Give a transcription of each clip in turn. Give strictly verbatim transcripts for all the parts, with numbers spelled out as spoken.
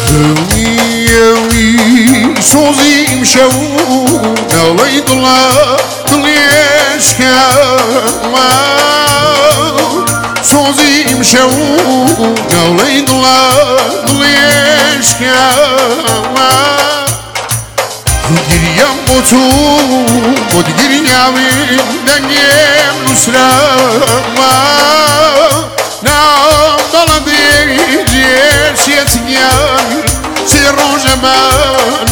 وي سوزي مشاو نالي ضلا ضليش كاما سوزي مشاو نالي ضلا ضليش كاما گریم با تو بود گریم دنگیم نسرم نام بلندی جیر شیطیان چی روز من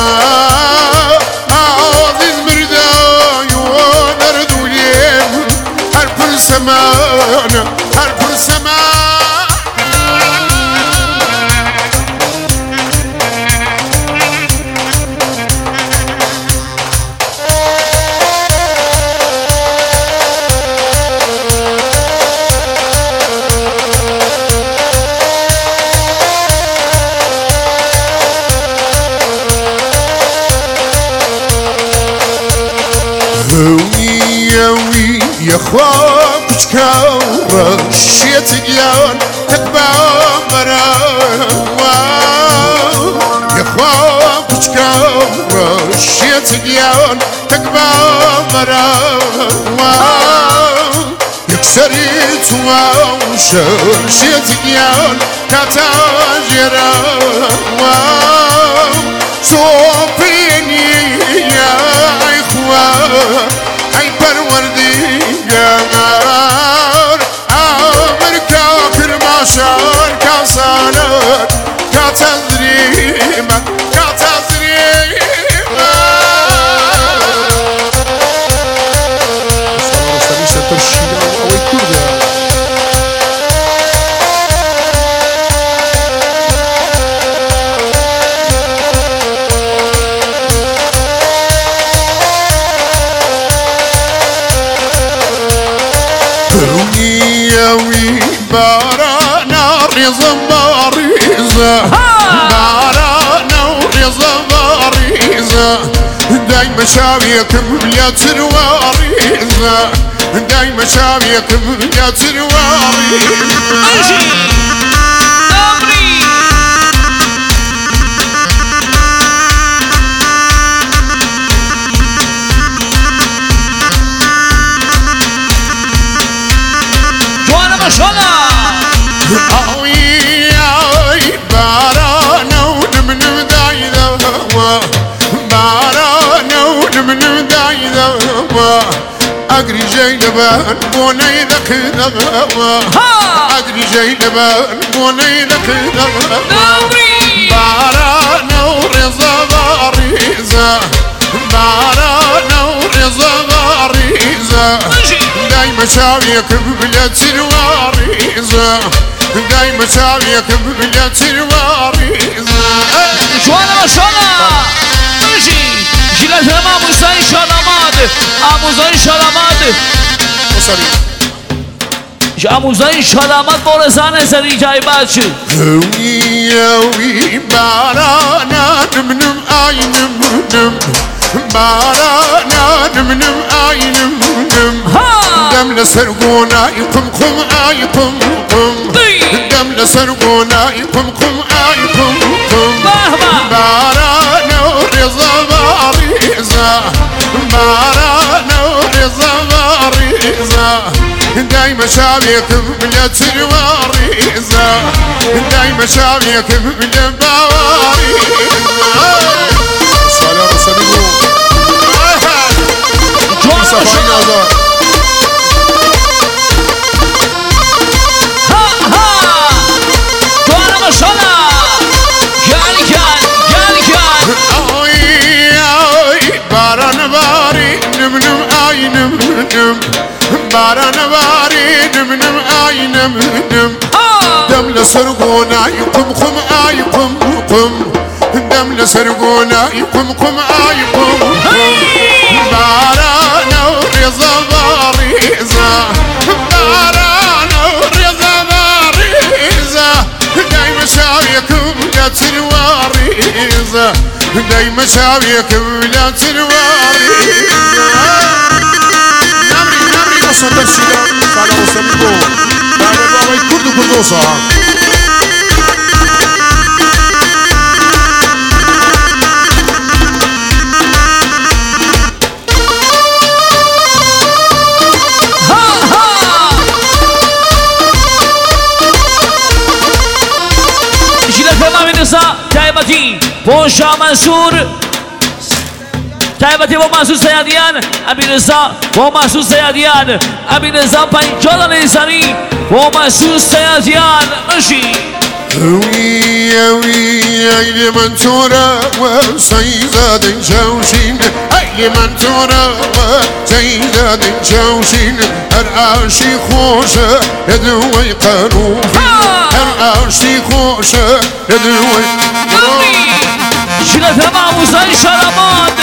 عزیز مردای و نردویم هر پر سمان هر پر سمان يا خواب تكور شيت جيان تكبر مرا يا خواب تكور شيت جيان تكبر مرا يكسرت وشر شيت جيان كتاجرا صوفيني يا إخوان أي پروردگار امریکا کرماشان کاسانات کاتزریمت کاتزریمت مستمر استمیش ترشیده اوی کرده وي بارانا ريزا باريزا بارانا وريزا باريزا دايما شاويك بلا ترواريزا دايما شاويك بلا ترواريزا أدري جاي لبان بوني ذاك ذا أدري جاي لبان بوني ذاك ذا بارانا ورزا باريزا بارانا ورزا باريزا دايما شاويك بلا ترواريزا دايما شاويك بلا ترواريزا شوانا شوانا ماشي جيلات رما موسى شالامات آموزای شالامات آموزای شالامات بورزان سری جای بچه هوی هوی بارانا نمنم آی نمنم بارانا نمنم آی نمنم دم لسرقونا يقم قم آي قم قم دم لسرقونا يقم قم آي قم قم بارانا ورزا باريزا بارانا ورزا باريزا دايما شابيك بلا ترواريزا دايما شابيك بلا بواريزا صلاة رسولي جوانا شنا ها ها جوانا مشانا جالي جال جالي جال اوي اوي باران باري نمنم اي نمنم باران باري نمنم اي نمنم دم لسرقونا يقم قم اي قم قم دم لسرقونا يقم قم اي قم قم بارانا ورزا باريزا بارانا ورزا باريزا دايما شاويك بلا ترواريزا دايما شاويك بلا ترواريزا نمري نمري نصر ترشيدا صالح وسميكو دايما بابا يكردو كردوسا رضا تایبەتی بۆ شا منسوور تایبەتی بۆ ماسوود سەیادیان ئەمی رضا بۆ ماسوود سەیادیان ئەمی رضا پەنجا دەڵێ زەنی بۆ ماسوود سەیادیان ئەژی اوي اوي اي من تورا وسيداد جوشين اي من تورا وسيداد جوشين العاشي خوشة يدوي قروفي العاشي خوشة يدوي قروفي شلت مع موزاي شلماد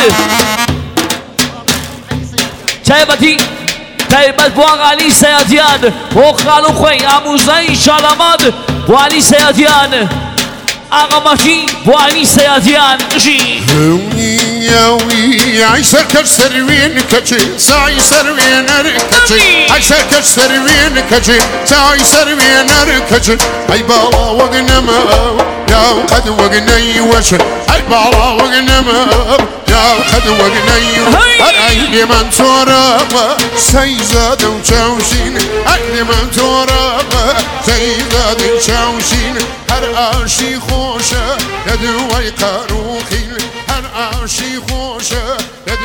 تایبەتی تایبەت بۆ ئاغالی سەیادیان بۆ خاڵ و خۆی ئاموزای شەڵەماد بۆ عەلی سەیادیان ئاغا مەکی بۆ عەلی سەیادیان ژی اوي اوي عيسى كسروين كجي ساي سروين كجي عيسى كسروين كجي ساي سروين كجي اي بالا وقنما يا قد وقني وشن اي بالا وقنما يا قد وقني اي من تورا سيزاد وشوشين اي من تورا سيزاد وشوشين هر عاشي خوشه يدوي قاروخين هر عاشي خوشه